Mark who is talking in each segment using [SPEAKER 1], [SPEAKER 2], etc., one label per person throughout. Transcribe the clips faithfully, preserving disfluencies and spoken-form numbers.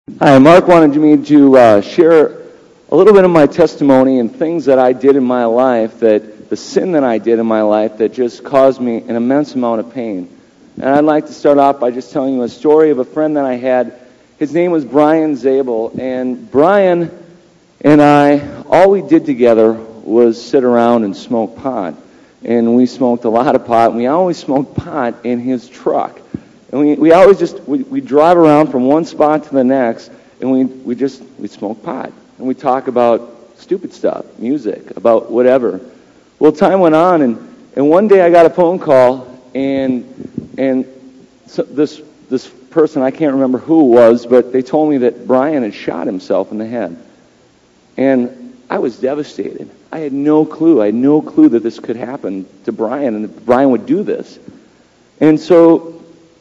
[SPEAKER 1] Hi, Mark wanted me to uh, share a little bit of my testimony and things that I did in my life, that the sin that I did in my life that just caused me an immense amount of pain. And I'd like to start off by just telling you a story of a friend that I had. His name was Brian Zabel, and Brian and I, all we did together was sit around and smoke pot. And we smoked a lot of pot, and we always smoked pot in his truck. And we, we always just, we, we drive around from one spot to the next, and we, we just, we smoke pot. And we talk about stupid stuff, music, about whatever. Well, time went on, and, and one day I got a phone call, and and so this this person, I can't remember who it was, but they told me that Brian had shot himself in the head. And I was devastated. I had no clue. I had no clue that this could happen to Brian, and that Brian would do this. And so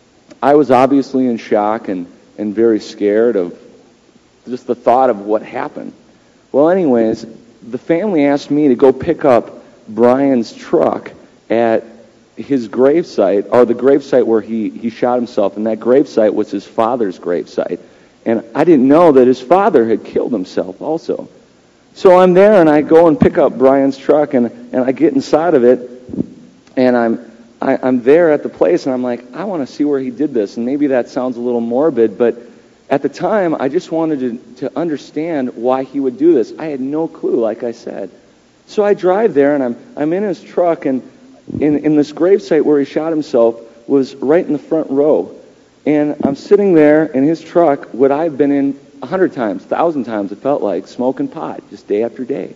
[SPEAKER 1] I was obviously in shock and, and very scared of just the thought of what happened. Well, anyways, the family asked me to go pick up Brian's truck at his gravesite, or the gravesite where he, he shot himself, and that gravesite was his father's gravesite. And I didn't know that his father had killed himself also. So I'm there, and I go and pick up Brian's truck, and, and I get inside of it, and I'm I, I'm there at the place, and I'm like, I want to see where he did this. And maybe that sounds a little morbid, but at the time, I just wanted to, to understand why he would do this. I had no clue, like I said. So I drive there, and I'm I'm in his truck, and in, in this gravesite where he shot himself was right in the front row. And I'm sitting there in his truck, what I've been in a hundred times, a thousand times, it felt like, smoking pot, just day after day.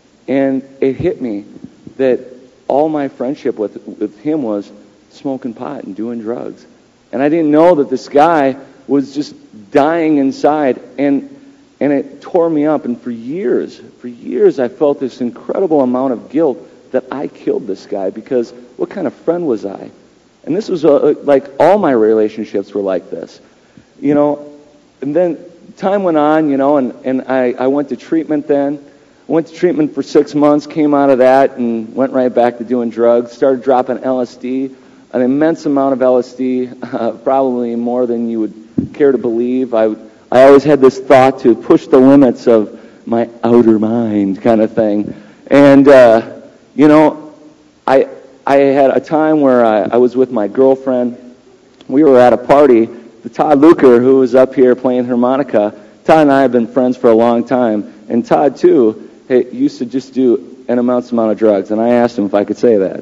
[SPEAKER 1] And it hit me that all my friendship with with him was smoking pot and doing drugs. And I didn't know that this guy was just dying inside, and and it tore me up. And for years, for years, I felt this incredible amount of guilt that I killed this guy, because what kind of friend was I? And this was uh, like all my relationships were like this, you know. And then time went on, you know, and, and I, I went to treatment then. Went to treatment for six months, came out of that, and went right back to doing drugs. Started dropping L S D, an immense amount of L S D, uh, probably more than you would care to believe. I, I always had this thought to push the limits of my outer mind kind of thing. And, uh, you know, I I had a time where I, I was with my girlfriend. We were at a party. The Todd Luker, who was up here playing harmonica, Todd and I have been friends for a long time. And Todd, too, Hey, used to just do an immense amount of drugs, and I asked him if I could say that.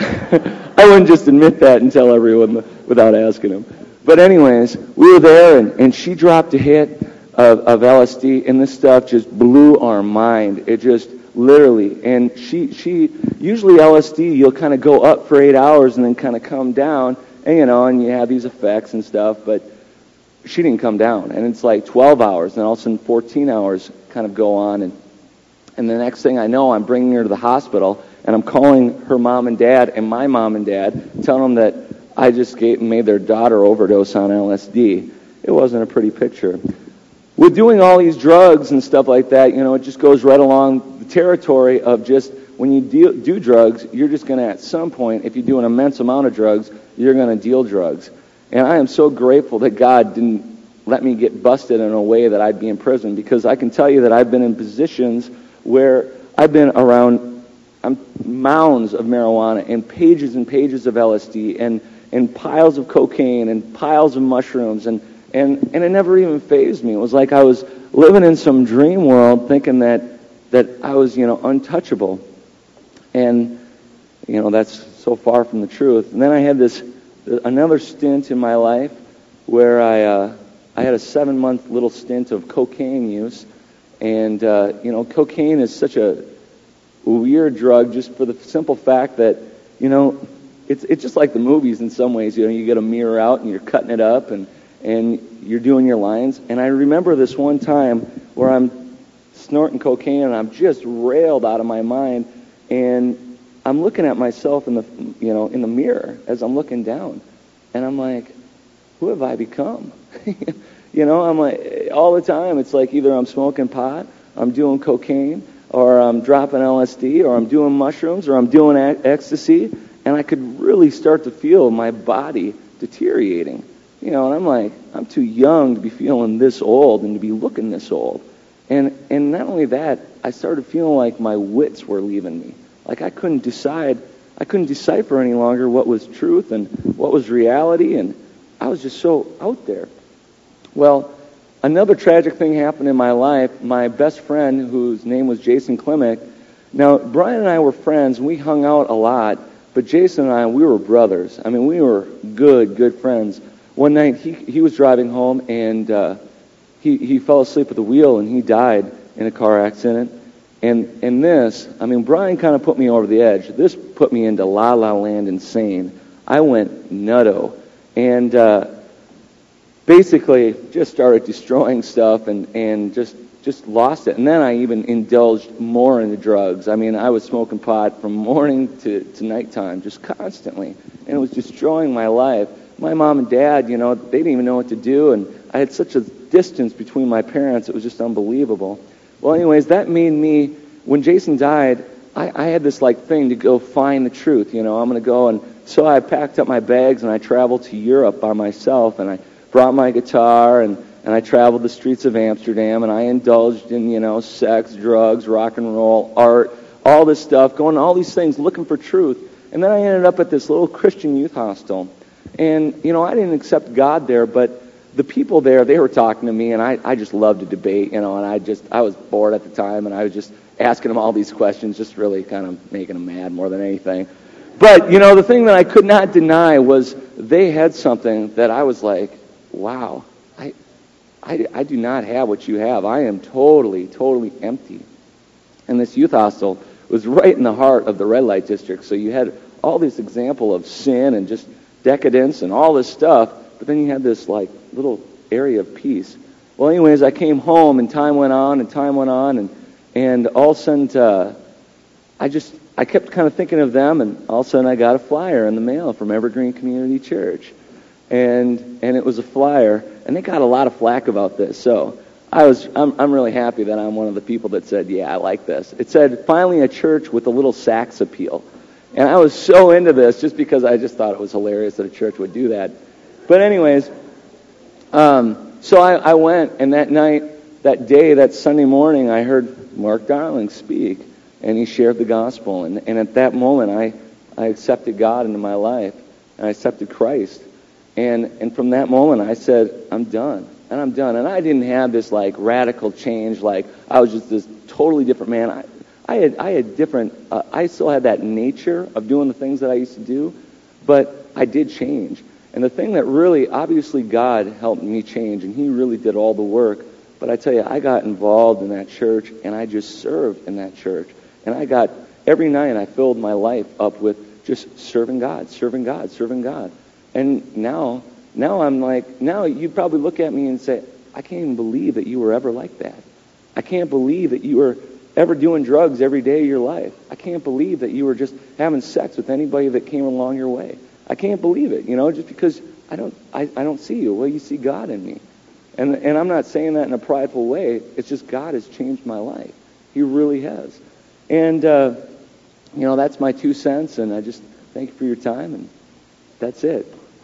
[SPEAKER 1] I wouldn't just admit that and tell everyone without asking him. But anyways, we were there, and, and she dropped a hit of, of L S D, and this stuff just blew our mind. It just literally, and she, she usually L S D, you'll kind of go up for eight hours and then kind of come down, and you know, and you have these effects and stuff, but she didn't come down, and it's like twelve hours, and all of a sudden fourteen hours kind of go on, and And the next thing I know, I'm bringing her to the hospital, and I'm calling her mom and dad and my mom and dad, telling them that I just gave, made their daughter overdose on L S D. It wasn't a pretty picture. With doing all these drugs and stuff like that, you know, it just goes right along the territory of just when you deal, do drugs, you're just going to, at some point, if you do an immense amount of drugs, you're going to deal drugs. And I am so grateful that God didn't let me get busted in a way that I'd be in prison, because I can tell you that I've been in positions where I've been around um, mounds of marijuana and pages and pages of L S D and, and piles of cocaine and piles of mushrooms, and, and, and it never even fazed me. It was like I was living in some dream world thinking that, that I was, you know, untouchable. And, you know, that's so far from the truth. And then I had this, another stint in my life where I, uh, I had a seven-month little stint of cocaine use. And, uh, you know, cocaine is such a weird drug just for the simple fact that, you know, it's it's just like the movies in some ways. You know, you get a mirror out and you're cutting it up and, and you're doing your lines. And I remember this one time where I'm snorting cocaine and I'm just railed out of my mind. And I'm looking at myself in the, you know, in the mirror as I'm looking down. And I'm like, who have I become? You know, I'm like, all the time, it's like either I'm smoking pot, I'm doing cocaine, or I'm dropping L S D, or I'm doing mushrooms, or I'm doing ec- ecstasy, and I could really start to feel my body deteriorating. You know, and I'm like, I'm too young to be feeling this old and to be looking this old. And and not only that, I started feeling like my wits were leaving me. Like I couldn't decide, I couldn't decipher any longer what was truth and what was reality, and I was just so out there. Well, another tragic thing happened in my life. My best friend, whose name was Jason Klimek. Now, Brian and I were friends, and we hung out a lot, but Jason and I, we were brothers. I mean, we were good, good friends. One night, he he was driving home, and uh, he, he fell asleep at the wheel, and he died in a car accident. And, and this, I mean, Brian kind of put me over the edge. This put me into la-la land insane. I went nutto. And uh, basically just started destroying stuff and, and just just lost it. And then I even indulged more into drugs. I mean, I was smoking pot from morning to, to nighttime, just constantly. And it was destroying my life. My mom and dad, you know, they didn't even know what to do. And I had such a distance between my parents. It was just unbelievable. Well, anyways, that made me, when Jason died, I, I had this, like, thing to go find the truth. You know, I'm going to go. And so I packed up my bags, and I traveled to Europe by myself. And I brought my guitar, and And I traveled the streets of Amsterdam, and I indulged in, you know, sex, drugs, rock and roll, art, all this stuff, going to all these things, looking for truth. And then I ended up at this little Christian youth hostel. And, you know, I didn't accept God there, but the people there, they were talking to me, and I, I just loved to debate, you know, and I just, I was bored at the time, and I was just asking them all these questions, just really kind of making them mad more than anything. But, you know, the thing that I could not deny was they had something that I was like, wow, I... I, I do not have what you have. I am totally, totally empty. And this youth hostel was right in the heart of the red light district. So you had all this example of sin and just decadence and all this stuff, but then you had this like little area of peace. Well, anyways, I came home and time went on and time went on, and and all of a sudden uh, I just I kept kind of thinking of them, and all of a sudden I got a flyer in the mail from Evergreen Community Church. And and it was a flyer, and they got a lot of flack about this. So I was I'm I'm really happy that I'm one of the people that said, yeah, I like this. It said, finally a church with a little sax appeal. And I was so into this just because I just thought it was hilarious that a church would do that. But anyways, um, so I, I went, and that night, that day, that Sunday morning, I heard Mark Darling speak, and he shared the gospel. And, and at that moment, I, I accepted God into my life, and I accepted Christ. And and from that moment, I said, I'm done. And I'm done. And I didn't have this, like, radical change. Like, I was just this totally different man. I, I had I had different, uh, I still had that nature of doing the things that I used to do, but I did change. And the thing that really, obviously God helped me change, and he really did all the work. But I tell you, I got involved in that church, and I just served in that church. And I got, every night I filled my life up with just serving God, serving God, serving God. And now, now I'm like, now you'd probably look at me and say, I can't even believe that you were ever like that. I can't believe that you were ever doing drugs every day of your life. I can't believe that you were just having sex with anybody that came along your way. I can't believe it, you know, just because I don't, I, I don't see you. Well, you see God in me. And and I'm not saying that in a prideful way. It's just God has changed my life. He really has. And, uh, you know, that's my two cents, and I just thank you for your time, and that's it.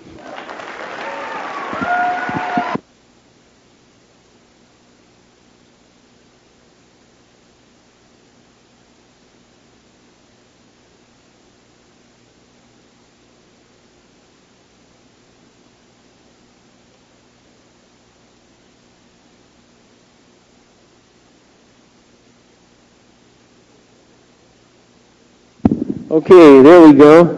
[SPEAKER 2] Okay, there we go.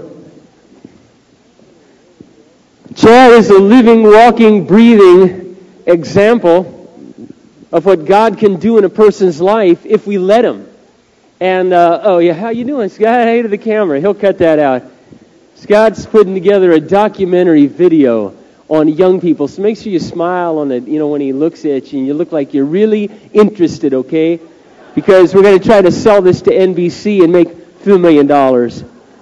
[SPEAKER 2] Chad is a living, walking, breathing example of what God can do in a person's life if we let him. And, uh, oh yeah, how you doing, Scott? Hey to the camera. He'll cut that out. Scott's putting together a documentary video on young people. So make sure you smile on it, you know, when he looks at you, and you look like you're really interested, okay? Because we're going to try to sell this to N B C and make a few million dollars.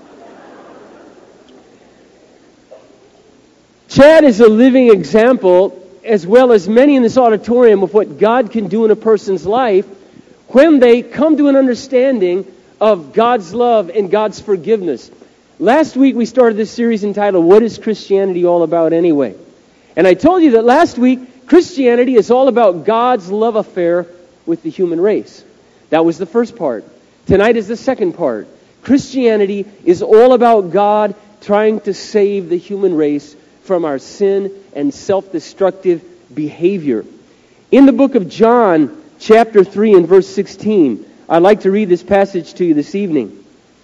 [SPEAKER 2] Chad is a living example, as well as many in this auditorium, of what God can do in a person's life when they come to an understanding of God's love and God's forgiveness. Last week we started this series entitled, What is Christianity All About Anyway? And I told you that last week, Christianity is all about God's love affair with the human race. That was the first part. Tonight is the second part. Christianity is all about God trying to save the human race from our sin and self-destructive behavior. In the book of John, chapter three and verse sixteen, I'd like to read this passage to you this evening.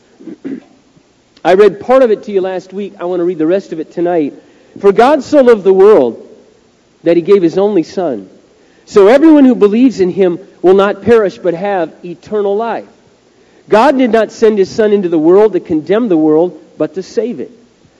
[SPEAKER 2] I read part of it to you last week. I want to read the rest of it tonight. For God so loved the world that He gave His only Son, so everyone who believes in Him will not perish but have eternal life. God did not send His Son into the world to condemn the world, but to save it.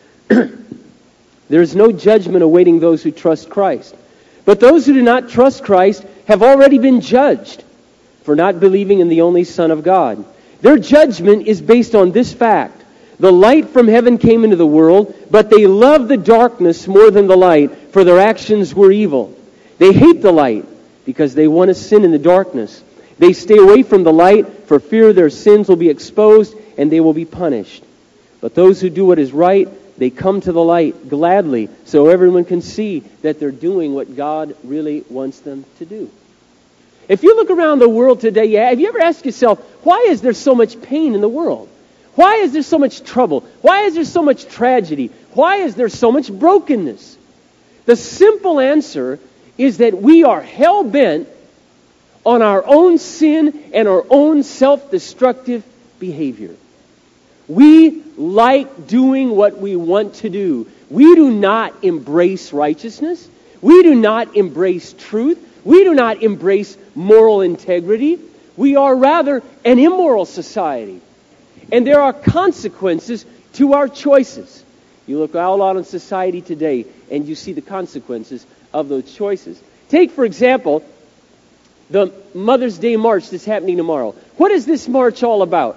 [SPEAKER 2] There is no judgment awaiting those who trust Christ. But those who do not trust Christ have already been judged for not believing in the only Son of God. Their judgment is based on this fact. The light from heaven came into the world, but they loved the darkness more than the light, for their actions were evil. They hate the light because they want to sin in the darkness. They stay away from the light for fear their sins will be exposed and they will be punished. But those who do what is right, they come to the light gladly so everyone can see that they're doing what God really wants them to do. If you look around the world today, yeah, have you ever asked yourself, why is there so much pain in the world? Why is there so much trouble? Why is there so much tragedy? Why is there so much brokenness? The simple answer is that we are hell-bent on our own sin and our own self-destructive behavior. We like doing what we want to do. We do not embrace righteousness. We do not embrace truth. We do not embrace moral integrity. We are rather an immoral society. And there are consequences to our choices. You look all out in society today and you see the consequences of those choices. Take, for example, the Mother's Day March that's happening tomorrow. What is this march all about?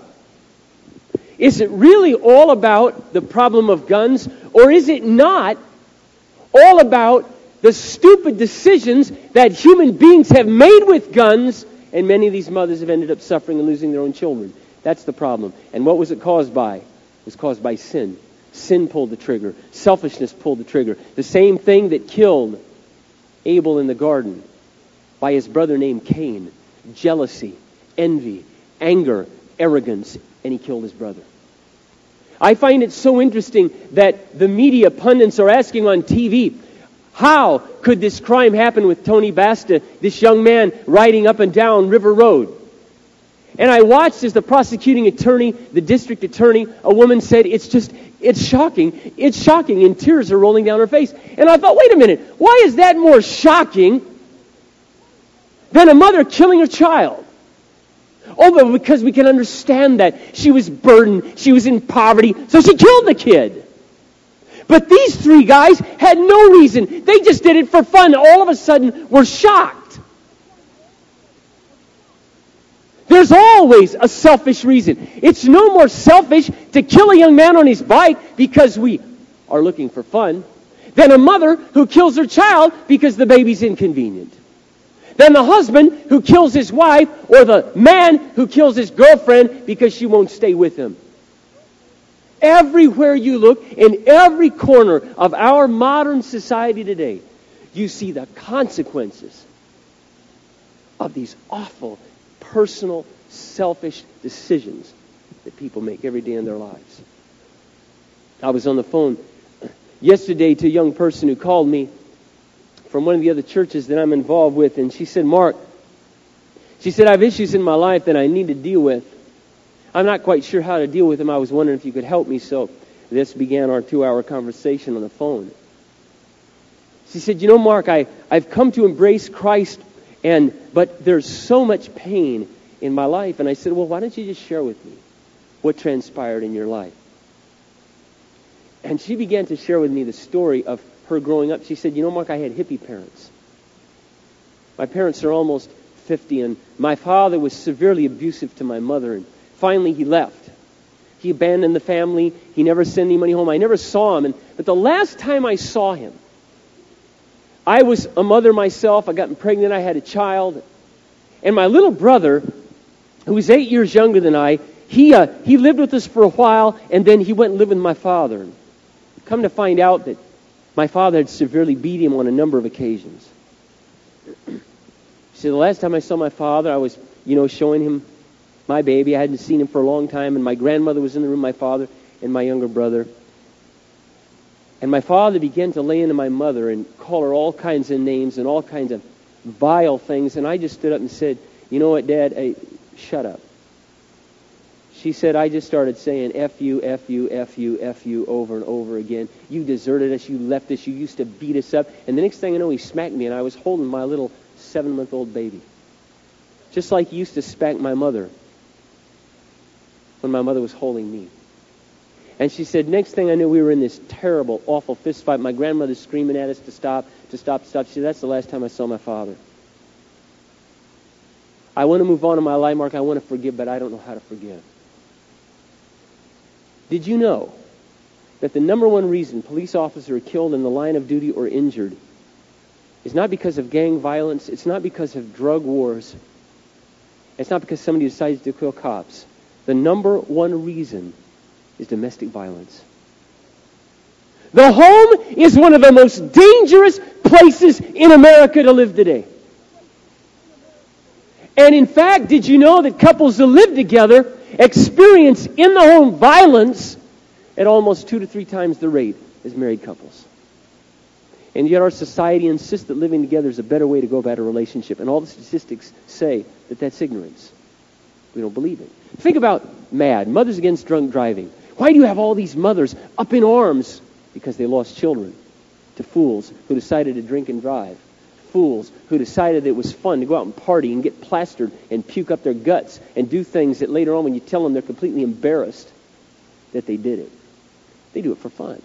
[SPEAKER 2] Is it really all about the problem of guns, or is it not all about the stupid decisions that human beings have made with guns, and many of these mothers have ended up suffering and losing their own children? That's the problem. And what was it caused by? It was caused by sin. Sin pulled the trigger. Selfishness pulled the trigger. The same thing that killed Abel in the garden by his brother named Cain. Jealousy, envy, anger, arrogance, and he killed his brother. I find it so interesting that the media pundits are asking on T V, how could this crime happen with Tony Basta, this young man riding up and down River Road? And I watched as the prosecuting attorney, the district attorney, a woman said, it's just, it's shocking, it's shocking, and tears are rolling down her face. And I thought, wait a minute, why is that more shocking than a mother killing her child? Oh, but because we can understand that. She was burdened, she was in poverty, so she killed the kid. But these three guys had no reason. They just did it for fun. All of a sudden, we're shocked. There's always a selfish reason. It's no more selfish to kill a young man on his bike because we are looking for fun than a mother who kills her child because the baby's inconvenient. Than the husband who kills his wife, or the man who kills his girlfriend because she won't stay with him. Everywhere you look, in every corner of our modern society today, you see the consequences of these awful, personal, selfish decisions that people make every day in their lives. I was on the phone yesterday to a young person who called me from one of the other churches that I'm involved with, and she said, Mark, she said, I have issues in my life that I need to deal with. I'm not quite sure how to deal with them. I was wondering if you could help me. So this began our two-hour conversation on the phone. She said, you know, Mark, I, I've come to embrace Christ, and but there's so much pain in my life. And I said, well, why don't you just share with me what transpired in your life? And she began to share with me the story of her growing up. She said, you know, Mark, I had hippie parents. My parents are almost fifty, and my father was severely abusive to my mother, and finally he left. He abandoned the family. He never sent any money home. I never saw him. And, but the last time I saw him, I was a mother myself. I got pregnant. I had a child. And my little brother, who was eight years younger than I, he uh, he lived with us for a while, and then he went and lived with my father. Come to find out that My father had severely beat him on a number of occasions. She said, the last time I saw my father, I was, you know, showing him my baby. I hadn't seen him for a long time, and my grandmother was in the room, my father and my younger brother. And my father began to lay into my mother and call her all kinds of names and all kinds of vile things. And I just stood up and said, you know what, Dad, hey, shut up. She said, I just started saying F you, F you, F you, F you over and over again. You deserted us. You left us. You used to beat us up. And the next thing I know, he smacked me, and I was holding my little seven-month-old baby. Just like he used to spank my mother when my mother was holding me. And she said, next thing I knew, we were in this terrible, awful fist fight. My grandmother screaming at us to stop, to stop, to stop. She said, that's the last time I saw my father. I want to move on in my life, Mark. I want to forgive, but I don't know how to forgive. Did you know that the number one reason police officers are killed in the line of duty or injured is not because of gang violence, it's not because of drug wars, it's not because somebody decides to kill cops. The number one reason is domestic violence. The home is one of the most dangerous places in America to live today. And in fact, did you know that couples that live together experience in the home violence at almost two to three times the rate as married couples? And yet our society insists that living together is a better way to go about a relationship. And all the statistics say that that's ignorance. We don't believe it. Think about MADD, Mothers Against Drunk Driving. Why do you have all these mothers up in arms? Because they lost children to fools who decided to drink and drive. Fools who decided it was fun to go out and party and get plastered and puke up their guts and do things that later on when you tell them they're completely embarrassed that they did it. They do it for fun.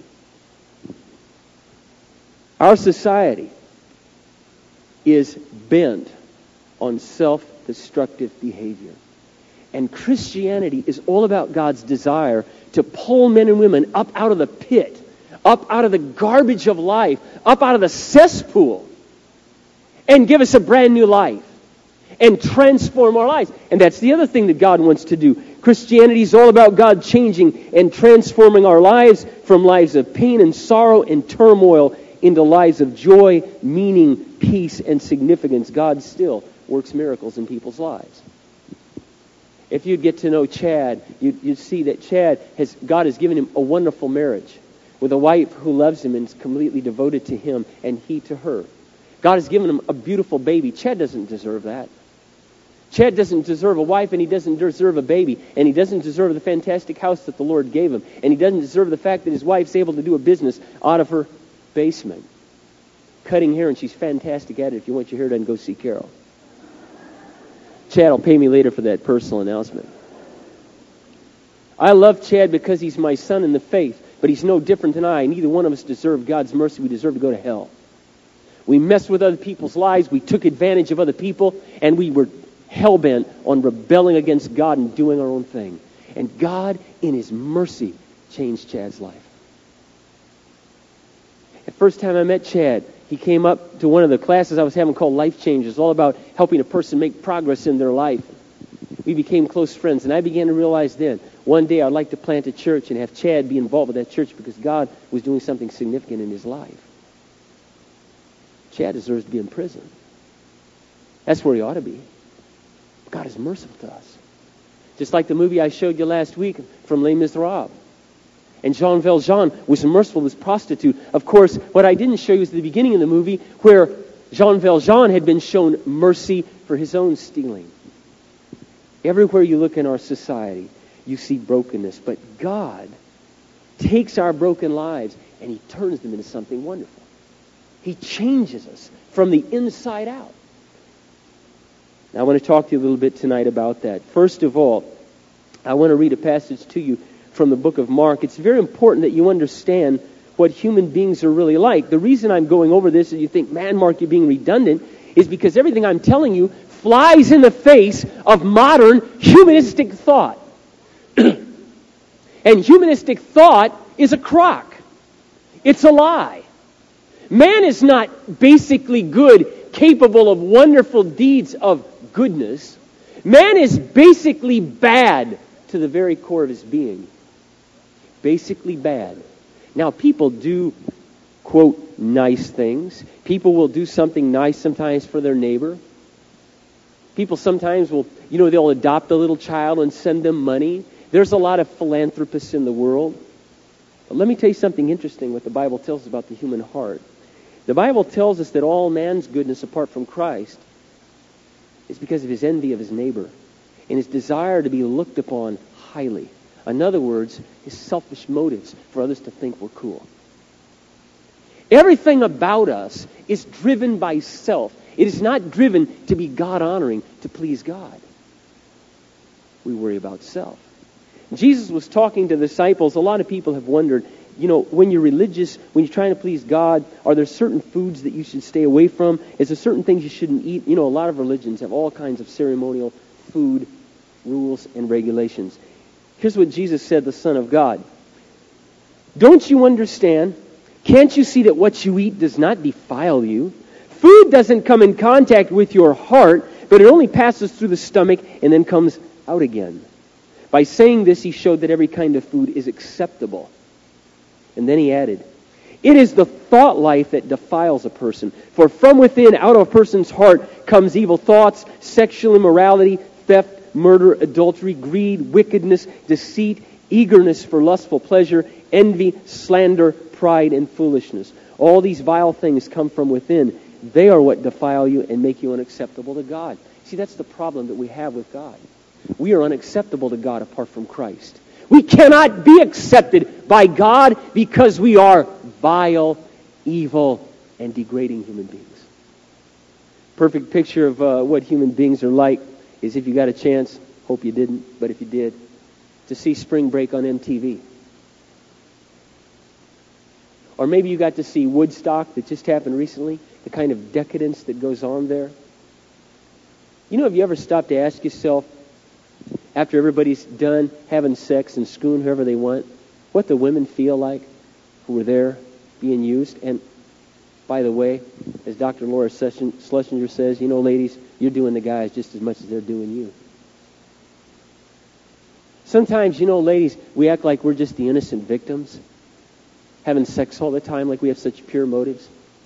[SPEAKER 2] Our society is bent on self-destructive behavior. And Christianity is all about God's desire to pull men and women up out of the pit, up out of the garbage of life, up out of the cesspool, and give us a brand new life and transform our lives. And that's the other thing that God wants to do. Christianity is all about God changing and transforming our lives from lives of pain and sorrow and turmoil into lives of joy, meaning, peace, and significance. God still works miracles in people's lives. If you'd get to know Chad, you'd, you'd see that Chad has, God has given him a wonderful marriage with a wife who loves him and is completely devoted to him and he to her. God has given him a beautiful baby. Chad doesn't deserve that. Chad doesn't deserve a wife, and he doesn't deserve a baby, and he doesn't deserve the fantastic house that the Lord gave him, and he doesn't deserve the fact that his wife's able to do a business out of her basement, cutting hair, and she's fantastic at it. If you want your hair done, go see Carol. Chad will pay me later for that personal announcement. I love Chad because he's my son in the faith, but he's no different than I. Neither one of us deserve God's mercy. We deserve to go to hell. We messed with other people's lives, we took advantage of other people, and we were hell-bent on rebelling against God and doing our own thing. And God, in His mercy, changed Chad's life. The first time I met Chad, he came up to one of the classes I was having called Life Changes, all about helping a person make progress in their life. We became close friends, and I began to realize then, one day I'd like to plant a church and have Chad be involved with that church because God was doing something significant in his life. Chad deserves to be in prison. That's where he ought to be. God is merciful to us. Just like the movie I showed you last week from Les Miserables. And Jean Valjean was merciful to this prostitute. Of course, what I didn't show you is the beginning of the movie where Jean Valjean had been shown mercy for his own stealing. Everywhere you look in our society, you see brokenness. But God takes our broken lives and He turns them into something wonderful. He changes us from the inside out. Now, I want to talk to you a little bit tonight about that. First of all, I want to read a passage to you from the book of Mark. It's very important that you understand what human beings are really like. The reason I'm going over this is you think, man, Mark, you're being redundant, is because everything I'm telling you flies in the face of modern humanistic thought. And humanistic thought is a crock. It's a lie. Man is not basically good, capable of wonderful deeds of goodness. Man is basically bad to the very core of his being. Basically bad. Now, people do quote, nice things. People will do something nice sometimes for their neighbor. People sometimes will, you know, they'll adopt a little child and send them money. There's a lot of philanthropists in the world. But let me tell you something interesting what the Bible tells us about the human heart. The Bible tells us that all man's goodness apart from Christ is because of his envy of his neighbor and his desire to be looked upon highly. In other words, his selfish motives for others to think we're cool. Everything about us is driven by self. It is not driven to be God-honoring, to please God. We worry about self. Jesus was talking to the disciples. A lot of people have wondered, you know, when you're religious, when you're trying to please God, are there certain foods that you should stay away from? Is there certain things you shouldn't eat? You know, a lot of religions have all kinds of ceremonial food rules and regulations. Here's what Jesus said, the Son of God. Don't you understand? Can't you see that what you eat does not defile you? Food doesn't come in contact with your heart, but it only passes through the stomach and then comes out again. By saying this, he showed that every kind of food is acceptable. And then he added, it is the thought life that defiles a person. For from within, out of a person's heart, comes evil thoughts, sexual immorality, theft, murder, adultery, greed, wickedness, deceit, eagerness for lustful pleasure, envy, slander, pride, and foolishness. All these vile things come from within. They are what defile you and make you unacceptable to God. See, that's the problem that we have with God. We are unacceptable to God apart from Christ. We cannot be accepted by God because we are vile, evil, and degrading human beings. Perfect picture of uh, what human beings are like is, if you got a chance, hope you didn't, but if you did, to see Spring Break on M T V. Or maybe you got to see Woodstock that just happened recently, the kind of decadence that goes on there. You know, have you ever stopped to ask yourself, after everybody's done having sex and screwing whoever they want, what the women feel like who were there being used? And by the way, as Doctor Laura Schlesinger says, you know, ladies, you're doing the guys just as much as they're doing you. Sometimes, you know, ladies, we act like we're just the innocent victims, having sex all the time like we have such pure motives.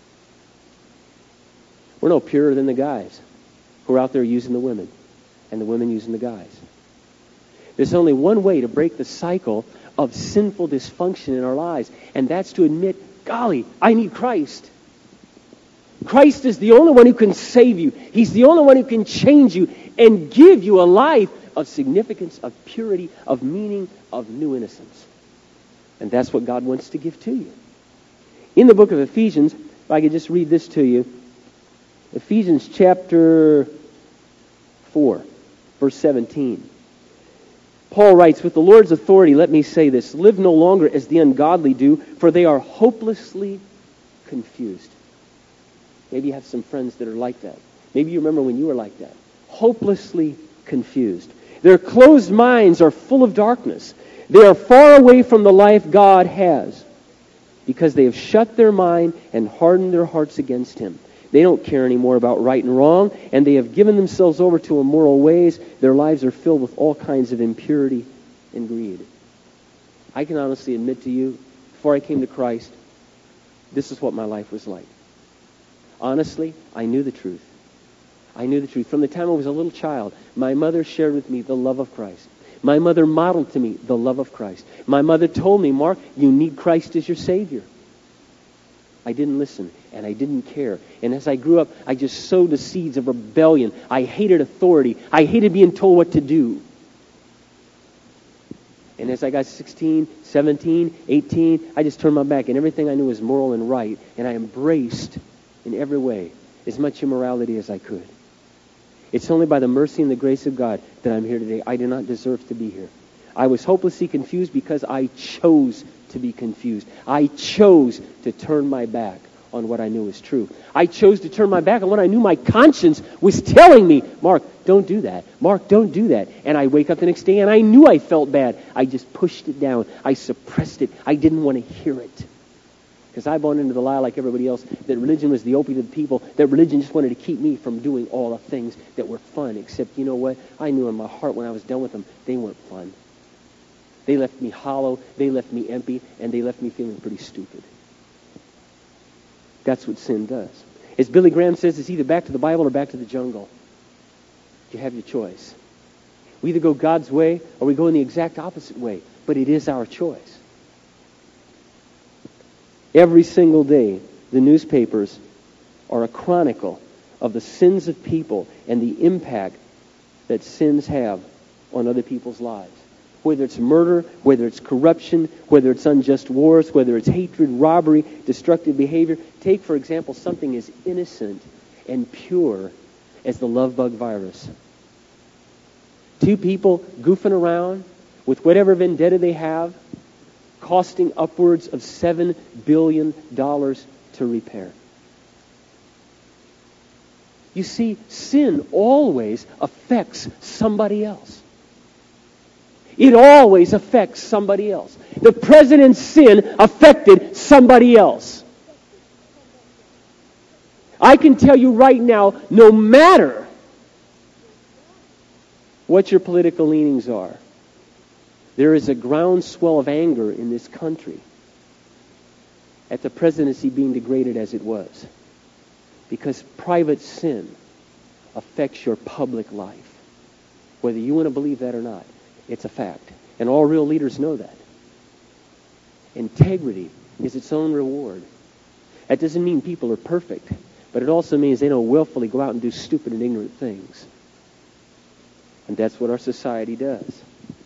[SPEAKER 2] We're no purer than the guys who are out there using the women and the women using the guys. There's only one way to break the cycle of sinful dysfunction in our lives, and that's to admit, golly, I need Christ. Christ is the only one who can save you. He's the only one who can change you and give you a life of significance, of purity, of meaning, of new innocence. And that's what God wants to give to you. In the book of Ephesians, if I could just read this to you, Ephesians chapter four, verse seventeen. Paul writes, with the Lord's authority, let me say this, live no longer as the ungodly do, for they are hopelessly confused. Maybe you have some friends that are like that. Maybe you remember when you were like that. Hopelessly confused. Their closed minds are full of darkness. They are far away from the life God has because they have shut their mind and hardened their hearts against Him. They don't care anymore about right and wrong, and they have given themselves over to immoral ways. Their lives are filled with all kinds of impurity and greed. I can honestly admit to you, before I came to Christ, this is what my life was like. Honestly, I knew the truth. I knew the truth. From the time I was a little child, my mother shared with me the love of Christ. My mother modeled to me the love of Christ. My mother told me, Mark, you need Christ as your Savior. I didn't listen, and I didn't care. And as I grew up, I just sowed the seeds of rebellion. I hated authority. I hated being told what to do. And as I got sixteen, seventeen, eighteen, I just turned my back, and everything I knew was moral and right, and I embraced in every way as much immorality as I could. It's only by the mercy and the grace of God that I'm here today. I do not deserve to be here. I was hopelessly confused because I chose to be confused. I chose to turn my back on what I knew was true. I chose to turn my back on what I knew my conscience was telling me. Mark, don't do that. Mark, don't do that. And I wake up the next day and I knew I felt bad. I just pushed it down. I suppressed it. I didn't want to hear it. Because I bought into the lie like everybody else that religion was the opiate of the people, that religion just wanted to keep me from doing all the things that were fun. Except, you know what? I knew in my heart when I was done with them, they weren't fun. They left me hollow, they left me empty, and they left me feeling pretty stupid. That's what sin does. As Billy Graham says, it's either back to the Bible or back to the jungle. You have your choice. We either go God's way or we go in the exact opposite way. But it is our choice. Every single day, the newspapers are a chronicle of the sins of people and the impact that sins have on other people's lives. Whether it's murder, whether it's corruption, whether it's unjust wars, whether it's hatred, robbery, destructive behavior. Take, for example, something as innocent and pure as the love bug virus. Two people goofing around with whatever vendetta they have, costing upwards of seven billion dollars to repair. You see, sin always affects somebody else. It always affects somebody else. The president's sin affected somebody else. I can tell you right now, no matter what your political leanings are, there is a groundswell of anger in this country at the presidency being degraded as it was. Because private sin affects your public life. Whether you want to believe that or not, it's a fact. And all real leaders know that. Integrity is its own reward. That doesn't mean people are perfect, but it also means they don't willfully go out and do stupid and ignorant things. And that's what our society does.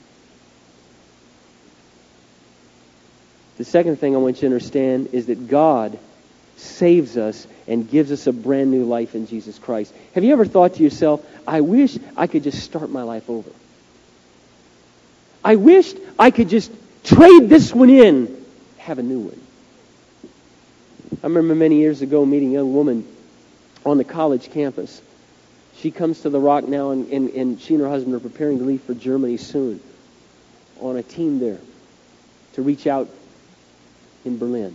[SPEAKER 2] The second thing I want you to understand is that God saves us and gives us a brand new life in Jesus Christ. Have you ever thought to yourself, I wish I could just start my life over? I wished I could just trade this one in, have a new one. I remember many years ago meeting a young woman on the college campus. She comes to the Rock now, and, and, and she and her husband are preparing to leave for Germany soon on a team there to reach out in Berlin.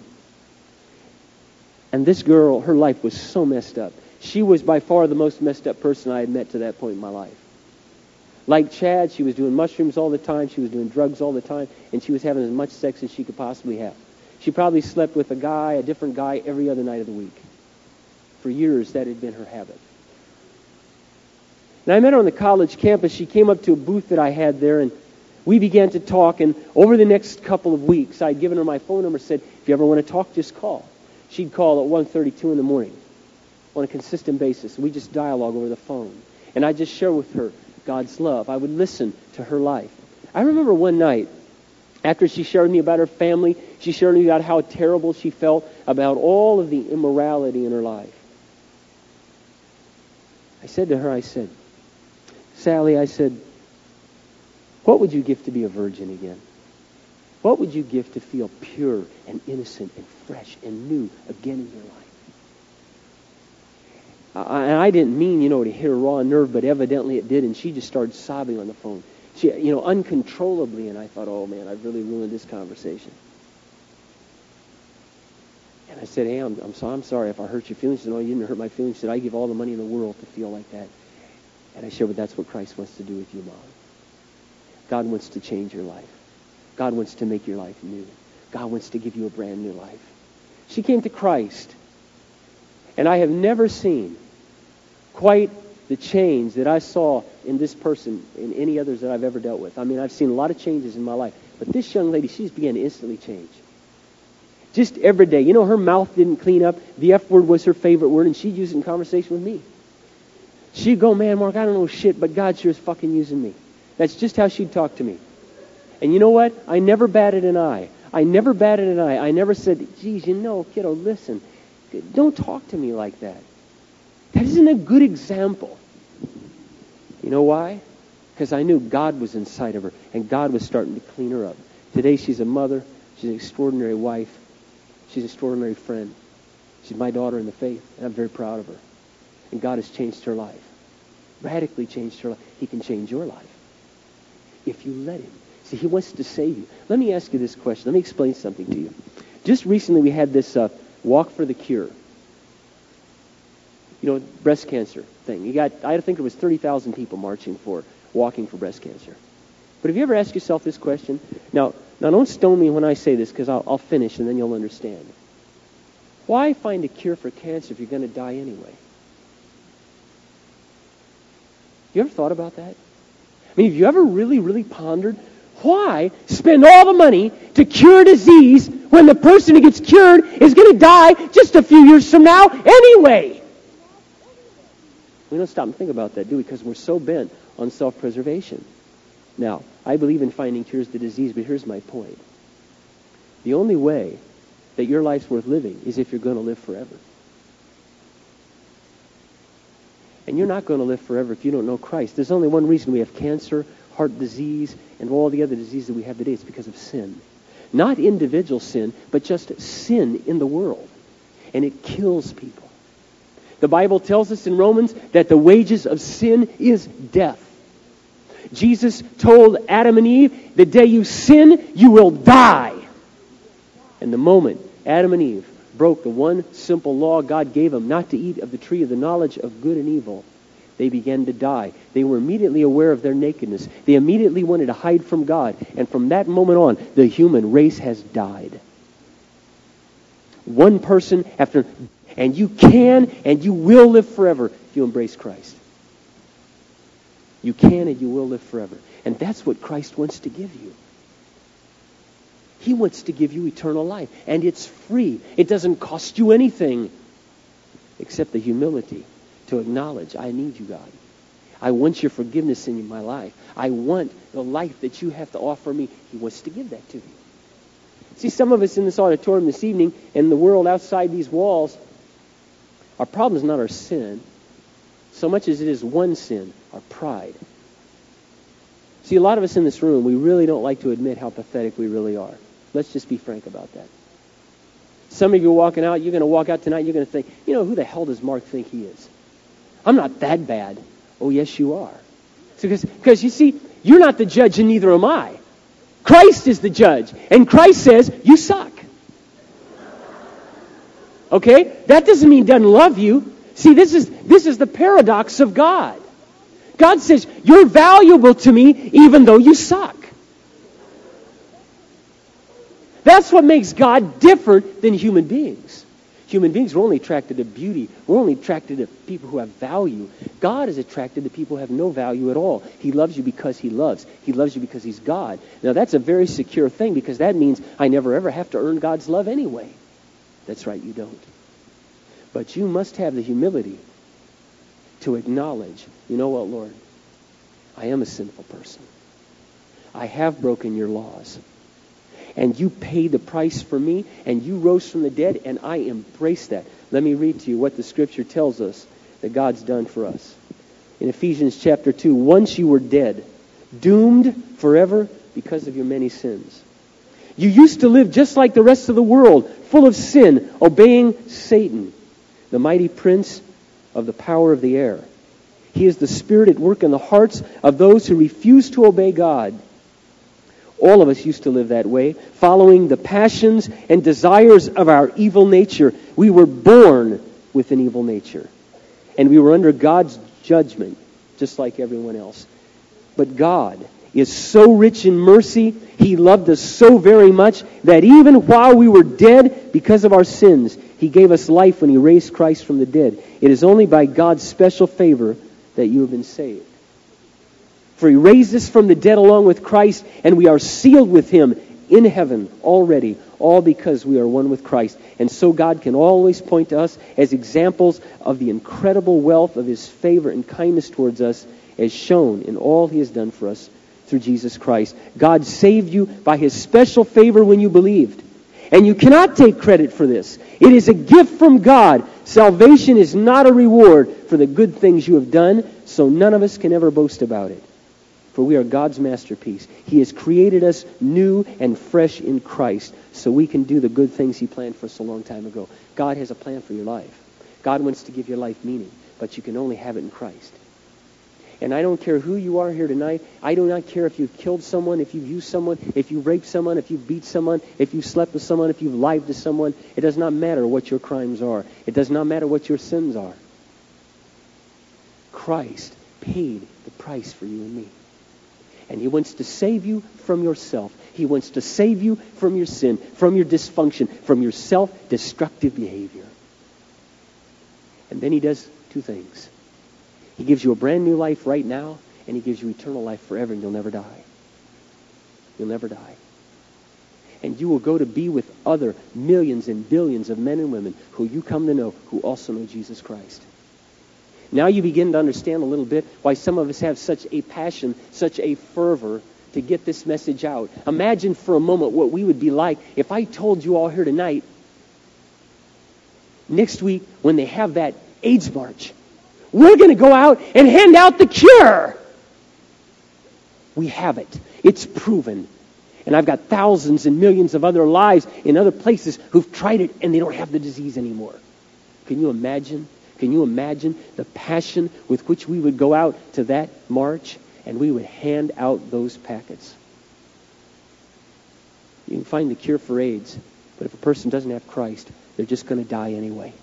[SPEAKER 2] And this girl, her life was so messed up. She was by far the most messed up person I had met to that point in my life. Like Chad, she was doing mushrooms all the time, she was doing drugs all the time, and she was having as much sex as she could possibly have. She probably slept with a guy, a different guy, every other night of the week. For years, that had been her habit. And I met her on the college campus. She came up to a booth that I had there, and we began to talk, and over the next couple of weeks, I'd given her my phone number, said, if you ever want to talk, just call. She'd call at one thirty-two in the morning on a consistent basis. We just dialogue over the phone. And I'd just share with her God's love. I would listen to her life. I remember one night, after she shared with me about her family, she shared with me about how terrible she felt about all of the immorality in her life. I said to her, I said, Sally, I said, what would you give to be a virgin again? What would you give to feel pure and innocent and fresh and new again in your life? I, and I didn't mean, you know, to hit her raw nerve, but evidently it did, and she just started sobbing on the phone. She, you know, uncontrollably, and I thought, oh man, I've really ruined this conversation. And I said, hey, I'm, I'm, so, I'm sorry if I hurt your feelings. She said, no, you didn't hurt my feelings. She said, I give all the money in the world to feel like that. And I shared, but that's what Christ wants to do with you, Mom. God wants to change your life. God wants to make your life new. God wants to give you a brand new life. She came to Christ. And I have never seen quite the change that I saw in this person in any others that I've ever dealt with. I mean, I've seen a lot of changes in my life. But this young lady, she's began to instantly change. Just every day. You know, her mouth didn't clean up. The F word was her favorite word, and she'd use it in conversation with me. She'd go, man, Mark, I don't know shit, but God sure is fucking using me. That's just how she'd talk to me. And you know what? I never batted an eye. I never batted an eye. I never said, geez, you know, kiddo, listen. Don't talk to me like that. That isn't a good example. You know why? Because I knew God was inside of her, and God was starting to clean her up. Today she's a mother. She's an extraordinary wife. She's an extraordinary friend. She's my daughter in the faith, and I'm very proud of her. And God has changed her life. Radically changed her life. He can change your life if you let him. See, he wants to save you. Let me ask you this question. Let me explain something to you. Just recently we had this uh, Walk for the Cure. You know, breast cancer thing. You got, I think it was thirty thousand people marching for, walking for breast cancer. But have you ever asked yourself this question? Now, now don't stone me when I say this, because I'll, I'll finish and then you'll understand. Why find a cure for cancer if you're going to die anyway? You ever thought about that? I mean, have you ever really, really pondered why spend all the money to cure a disease when the person who gets cured is going to die just a few years from now anyway? We don't stop and think about that, do we? Because we're so bent on self-preservation. Now, I believe in finding cures to disease, but here's my point. The only way that your life's worth living is if you're going to live forever. And you're not going to live forever if you don't know Christ. There's only one reason we have cancer, heart disease, and all the other diseases that we have today. It's because of sin. Not individual sin, but just sin in the world. And it kills people. The Bible tells us in Romans that the wages of sin is death. Jesus told Adam and Eve, the day you sin, you will die. And the moment Adam and Eve broke the one simple law God gave them, not to eat of the tree of the knowledge of good and evil, they began to die. They were immediately aware of their nakedness. They immediately wanted to hide from God. And from that moment on, the human race has died. One person after... And you can and you will live forever if you embrace Christ. You can and you will live forever. And that's what Christ wants to give you. He wants to give you eternal life. And it's free. It doesn't cost you anything except the humility to acknowledge, I need you, God. I want your forgiveness in my life. I want the life that you have to offer me. He wants to give that to you. See, some of us in this auditorium this evening and the world outside these walls, our problem is not our sin, so much as it is one sin, our pride. See, a lot of us in this room, we really don't like to admit how pathetic we really are. Let's just be frank about that. Some of you are walking out, you're going to walk out tonight, you're going to think, you know, who the hell does Mark think he is? I'm not that bad. Oh, yes, you are. Because, because you see, you're not the judge and neither am I. Christ is the judge. And Christ says, you suck. Okay? That doesn't mean he doesn't love you. See, this is this is the paradox of God. God says, you're valuable to me even though you suck. That's what makes God different than human beings. Human beings, we're only attracted to beauty. We're only attracted to people who have value. God is attracted to people who have no value at all. He loves you because he loves. He loves you because he's God. Now, that's a very secure thing because that means I never ever have to earn God's love anyway. That's right, you don't. But you must have the humility to acknowledge, you know what, Lord? I am a sinful person. I have broken your laws. And you paid the price for me, and you rose from the dead, and I embrace that. Let me read to you what the Scripture tells us that God's done for us. In Ephesians chapter two, once you were dead, doomed forever because of your many sins. You used to live just like the rest of the world, full of sin, obeying Satan, the mighty prince of the power of the air. He is the spirit at work in the hearts of those who refuse to obey God. All of us used to live that way, following the passions and desires of our evil nature. We were born with an evil nature, and we were under God's judgment, just like everyone else. But God is so rich in mercy, he loved us so very much that even while we were dead because of our sins, he gave us life when he raised Christ from the dead. It is only by God's special favor that you have been saved. For he raised us from the dead along with Christ, and we are sealed with him in heaven already, all because we are one with Christ. And so God can always point to us as examples of the incredible wealth of his favor and kindness towards us, as shown in all he has done for us through Jesus Christ. God saved you by his special favor when you believed. And you cannot take credit for this. It is a gift from God. Salvation is not a reward for the good things you have done, so none of us can ever boast about it. For we are God's masterpiece. He has created us new and fresh in Christ so we can do the good things he planned for us a long time ago. God has a plan for your life. God wants to give your life meaning, but you can only have it in Christ. And I don't care who you are here tonight. I do not care if you've killed someone, if you've used someone, if you raped someone, if you've beat someone, if you've slept with someone, if you've lied to someone. It does not matter what your crimes are. It does not matter what your sins are. Christ paid the price for you and me. And he wants to save you from yourself. He wants to save you from your sin, from your dysfunction, from your self-destructive behavior. And then he does two things. He gives you a brand new life right now, and he gives you eternal life forever, and you'll never die. You'll never die. And you will go to be with other millions and billions of men and women who you come to know who also know Jesus Christ. Now you begin to understand a little bit why some of us have such a passion, such a fervor to get this message out. Imagine for a moment what we would be like if I told you all here tonight, next week when they have that AIDS march, we're going to go out and hand out the cure. We have it. It's proven. And I've got thousands and millions of other lives in other places who've tried it and they don't have the disease anymore. Can you imagine? Can you imagine the passion with which we would go out to that march and we would hand out those packets? You can find the cure for AIDS, but if a person doesn't have Christ, they're just going to die anyway.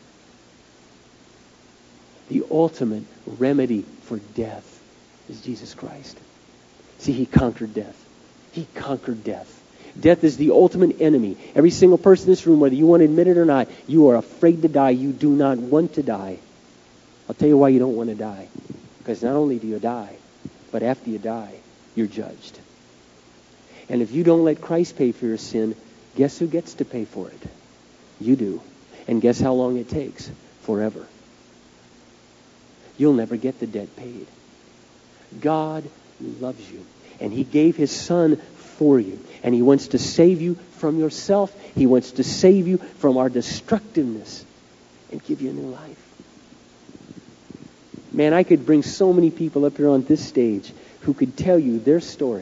[SPEAKER 2] The ultimate remedy for death is Jesus Christ. See, he conquered death. He conquered death. Death is the ultimate enemy. Every single person in this room, whether you want to admit it or not, you are afraid to die. You do not want to die. I'll tell you why you don't want to die. Because not only do you die, but after you die, you're judged. And if you don't let Christ pay for your sin, guess who gets to pay for it? You do. And guess how long it takes? Forever. You'll never get the debt paid. God loves you. And he gave his Son for you. And he wants to save you from yourself. He wants to save you from our destructiveness and give you a new life. Man, I could bring so many people up here on this stage who could tell you their story.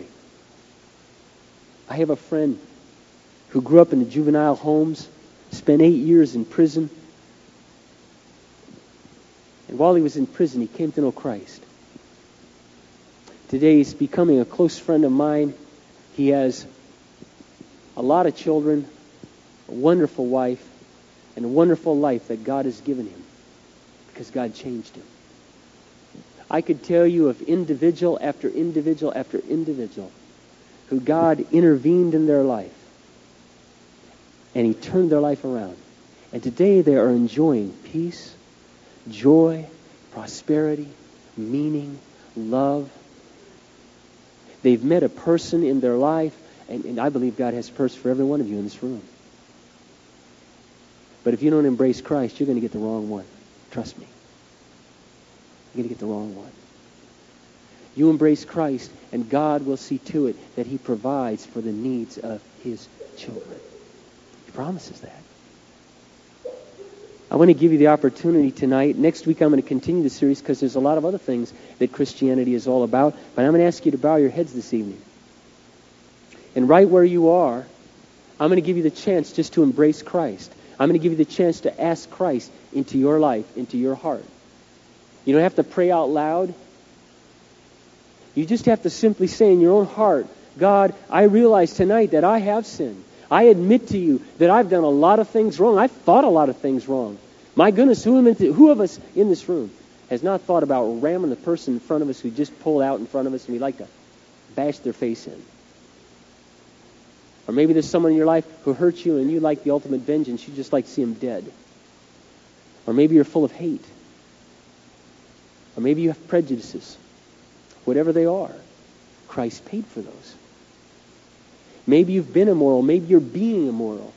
[SPEAKER 2] I have a friend who grew up in the juvenile homes, spent eight years in prison. And while he was in prison, he came to know Christ. Today he's becoming a close friend of mine. He has a lot of children, a wonderful wife, and a wonderful life that God has given him because God changed him. I could tell you of individual after individual after individual who God intervened in their life and he turned their life around. And today they are enjoying peace, joy, prosperity, meaning, love. They've met a person in their life, and, and I believe God has a person for every one of you in this room. But if you don't embrace Christ, you're going to get the wrong one. Trust me. You're going to get the wrong one. You embrace Christ, and God will see to it that he provides for the needs of his children. He promises that. I want to give you the opportunity tonight. Next week I'm going to continue the series because there's a lot of other things that Christianity is all about. But I'm going to ask you to bow your heads this evening. And right where you are, I'm going to give you the chance just to embrace Christ. I'm going to give you the chance to ask Christ into your life, into your heart. You don't have to pray out loud. You just have to simply say in your own heart, God, I realize tonight that I have sinned. I admit to you that I've done a lot of things wrong. I've thought a lot of things wrong. My goodness, who, who of us in this room has not thought about ramming the person in front of us who just pulled out in front of us and we'd like to bash their face in? Or maybe there's someone in your life who hurt you and you like the ultimate vengeance. You just like to see them dead. Or maybe you're full of hate. Or maybe you have prejudices. Whatever they are, Christ paid for those. Maybe you've been immoral. Maybe you're being immoral.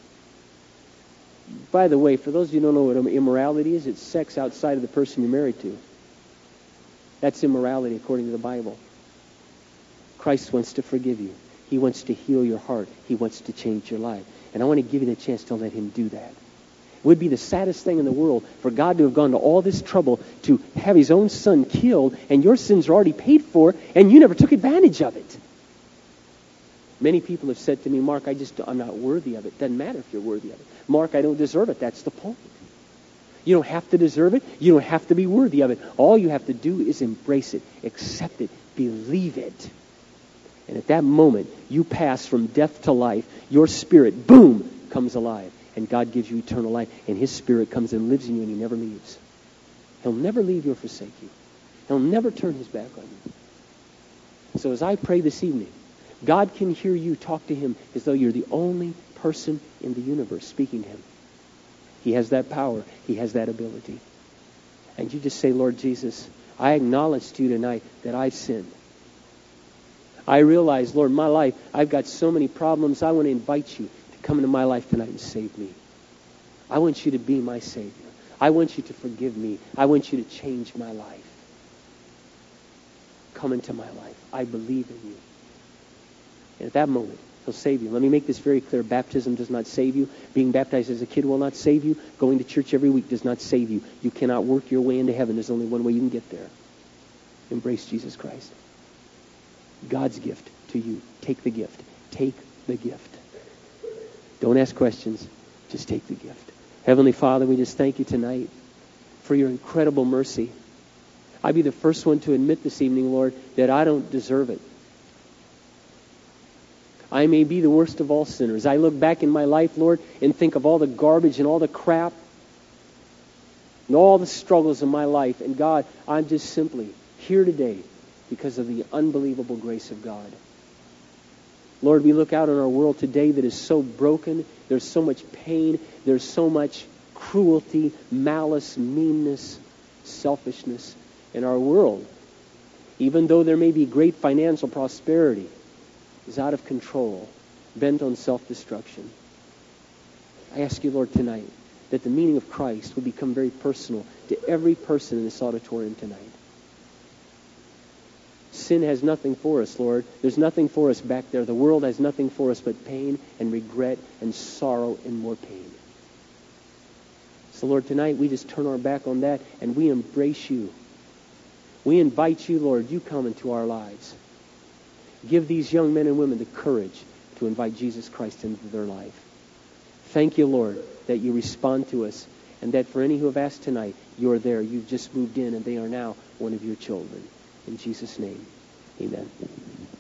[SPEAKER 2] By the way, for those of you who don't know what immorality is, it's sex outside of the person you're married to. That's immorality according to the Bible. Christ wants to forgive you. He wants to heal your heart. He wants to change your life. And I want to give you the chance to let him do that. It would be the saddest thing in the world for God to have gone to all this trouble to have his own son killed, and your sins are already paid for, and you never took advantage of it. Many people have said to me, Mark, I just, I'm not worthy of it. Doesn't matter if you're worthy of it. Mark, I don't deserve it. That's the point. You don't have to deserve it. You don't have to be worthy of it. All you have to do is embrace it, accept it, believe it. And at that moment, you pass from death to life. Your spirit, boom, comes alive. And God gives you eternal life. And his spirit comes and lives in you, and he never leaves. He'll never leave you or forsake you. He'll never turn his back on you. So as I pray this evening, God can hear you talk to him as though you're the only person in the universe speaking to him. He has that power. He has that ability. And you just say, Lord Jesus, I acknowledge to you tonight that I've sinned. I realize, Lord, my life, I've got so many problems. I want to invite you to come into my life tonight and save me. I want you to be my Savior. I want you to forgive me. I want you to change my life. Come into my life. I believe in you. And at that moment, he'll save you. Let me make this very clear. Baptism does not save you. Being baptized as a kid will not save you. Going to church every week does not save you. You cannot work your way into heaven. There's only one way you can get there. Embrace Jesus Christ. God's gift to you. Take the gift. Take the gift. Don't ask questions. Just take the gift. Heavenly Father, we just thank you tonight for your incredible mercy. I'd be the first one to admit this evening, Lord, that I don't deserve it. I may be the worst of all sinners. I look back in my life, Lord, and think of all the garbage and all the crap and all the struggles of my life. And God, I'm just simply here today because of the unbelievable grace of God. Lord, we look out on our world today that is so broken. There's so much pain. There's so much cruelty, malice, meanness, selfishness in our world. Even though there may be great financial prosperity, is out of control, bent on self-destruction. I ask you, Lord, tonight, that the meaning of Christ would become very personal to every person in this auditorium tonight. Sin has nothing for us, Lord. There's nothing for us back there. The world has nothing for us but pain and regret and sorrow and more pain. So, Lord, tonight we just turn our back on that and we embrace you. We invite you, Lord, you come into our lives. Give these young men and women the courage to invite Jesus Christ into their life. Thank you, Lord, that you respond to us and that for any who have asked tonight, you're there. You've just moved in and they are now one of your children. In Jesus' name, amen.